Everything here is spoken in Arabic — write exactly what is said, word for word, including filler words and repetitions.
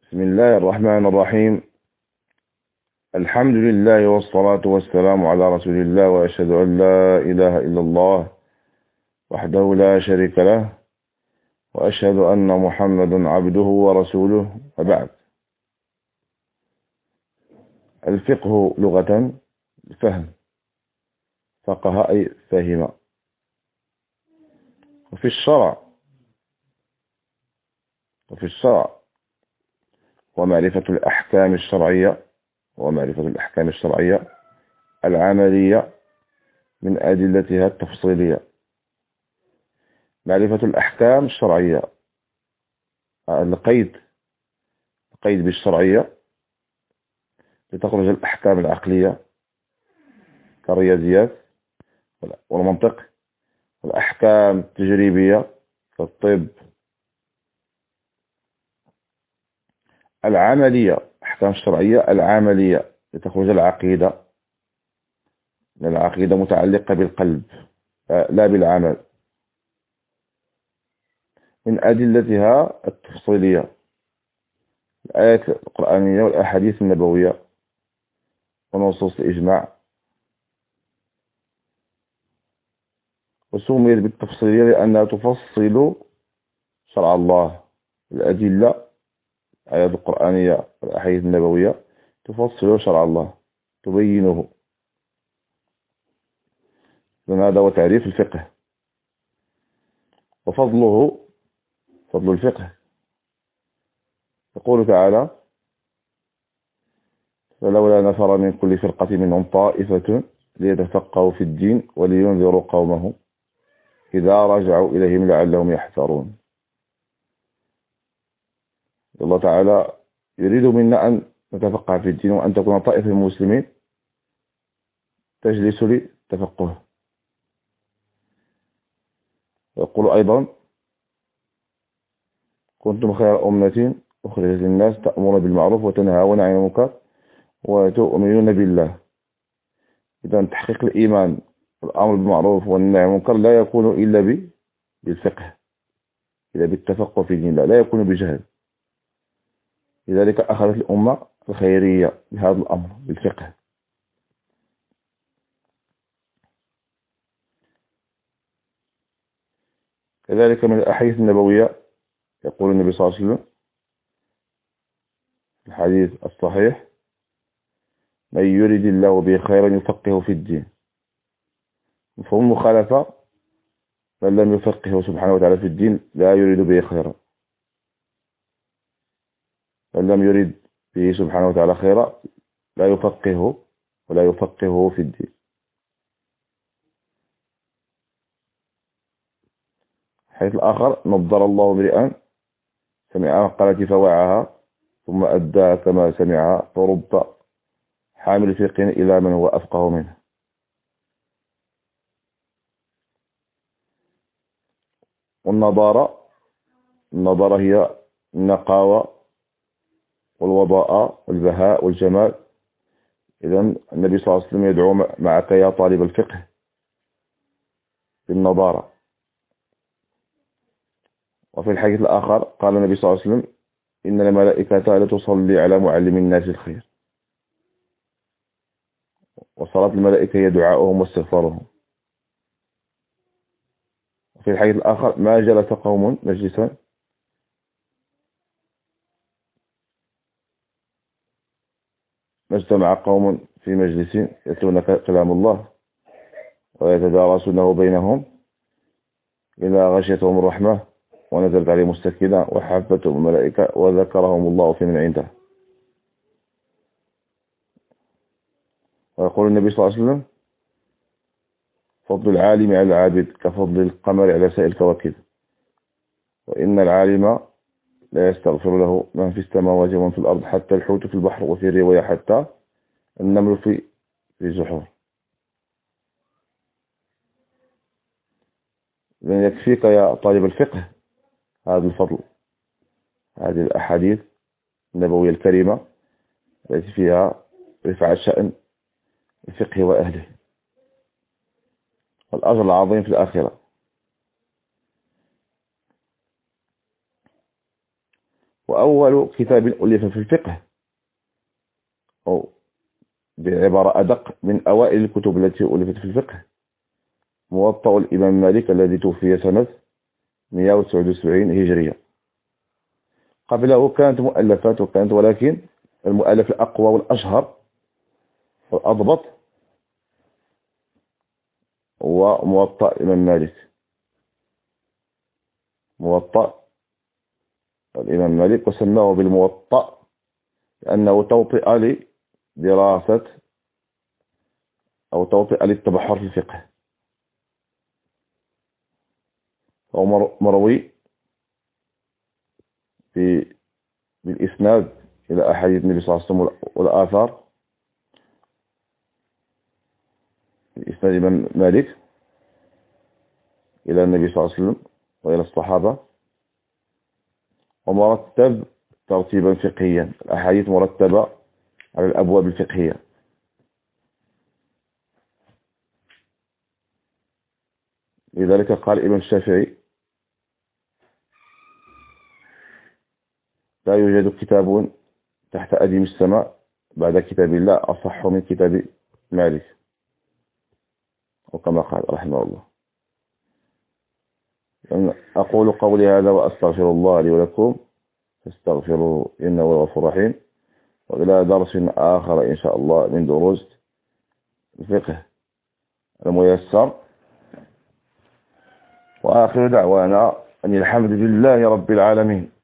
بسم الله الرحمن الرحيم. الحمد لله والصلاة والسلام على رسول الله، وأشهد أن لا إله إلا الله وحده لا شريك له، وأشهد أن محمدا عبده ورسوله، وبعد. الفقه لغة فهم، فقه أي فهم. وفي الشرع وفي الشرع ومعرفة الأحكام الشرعية ومعرفة الأحكام الشرعية العملية من أدلتها التفصيلية. معرفة الأحكام الشرعية، القيد القيد بالشرعية لتخرج الأحكام العقلية كالرياضيات والمنطق، والأحكام التجريبية كالطب. العملية، أحكام الشرعية العملية لتخرج العقيدة، العقيدة متعلقة بالقلب لا بالعمل، من أدلتها التفصيلية الآيات القرآنية والأحاديث النبوية ونصوص الإجماع. وسميت بالتفصيلية لأنها تفصل شرع الله. الأدلة الآيات القرآنية والأحاديث النبوية تفصل شرع الله، تبينه. هذا هو تعريف الفقه. وفضله فضل الفقه، يقول تعالى: فلولا نفر من كل فرقة منهم طائفة ليتفقهوا في الدين ولينذروا قومهم إذا رجعوا إليهم لعلهم يحذرون. الله تعالى يريد منا أن نتفقه في الدين، وأن تكون طائفة من المسلمين تجلس للتفقه. يقول أيضا: كنتم خير أمة أخرجت للناس تأمرون بالمعروف وتنهون عن المنكر وتؤمنون بالله. إذا تحقيق الإيمان والأمر بالمعروف والنهي عن المنكر لا يكون إلا بالفقه، إلا بالتفقه في دين الله، لا يكون بجهل. لذلك أخذت الأمة الخيرية بهذا الأمر بالفقه. كذلك من الأحاديث النبوية يقول النبي صلى الله عليه وسلم في الحديث الصحيح: من يريد الله به خيرا يفقهه في الدين. مفهوم مخالفة: من لم يفقهه سبحانه وتعالى في الدين لا يريد به خيرا. من لم يريد به سبحانه وتعالى خيرا لا يفقهه ولا يفقهه في الدين. حيث الآخر: نضر الله امرئا سمع مقالتي فوعاها ثم أداها كما سمعها فرب حامل فقه إلى من هو أفقه منه. والنضارة النضارة هي النقاوة والوضاء والبهاء والجمال. إذن النبي صلى الله عليه وسلم يدعو معك يا طالب الفقه بالنضارة. وفي الحديث الآخر قال النبي صلى الله عليه وسلم: إن الملائكة لا تصلي على معلم الناس الخير. وصلاة الملائكة هي دعاؤهم واستغفارهم. وفي الحديث الآخر: ما جلس قوم مجلسا ما اجتمع قوم في مجلس يتلون كلام الله ويتدارسونه بينهم إلا غشيتهم الرحمة ونزلت عليهم السكينة وحفتهم الملائكة وذكرهم الله في من عنده. ويقول النبي صلى الله عليه وسلم: فضل العالم على العابد كفضل القمر على سائر الكواكب. وإن العالم لا يستغفر له من في السماوات ومن في الأرض حتى الحوت في البحر، وفي الرواية حتى النمل في في زحور. إذن يكفيك يا طالب الفقه هذا الفضل، هذه الأحاديث النبوية الكريمة التي فيها رفع شأن الفقه وأهله والأجر العظيم في الآخرة. وأول كتاب ألف في الفقه، أو بعبارة أدق من أوائل الكتب التي ألفت في الفقه، موطأ الإمام مالك الذي توفي سنة مئة وتسعة وسبعين هجرية. قبله كانت مؤلفات وكانت، ولكن المؤلف الأقوى والأشهر والأضبط هو موطأ الإمام مالك، موطأ الإمام مالك، وسماه بالموطأ لأنه توطئ لدراسة أو توطئ للتبحر في الفقه. هو مروي في بالإسناد إلى أحاديث النبي صلى الله عليه وسلم والآثار، الإسناد الإمام مالك إلى النبي صلى الله عليه وسلم وإلى الصحابة، ومرتب ترتيبا فقهيا، الأحاديث مرتبة على الأبواب الفقهية. لذلك قال الإمام الشافعي: لا يوجد كتاب تحت أديم السماء بعد كتاب الله أصح من كتاب مالك، وكما قال رحمه الله. أقول قولي هذا وأستغفر الله لي ولكم فاستغفروا إنه هو الغفور الرحيم. وإلى درس آخر إن شاء الله من دروس الفقه الميسر، وآخر دعوانا أن الحمد لله رب العالمين.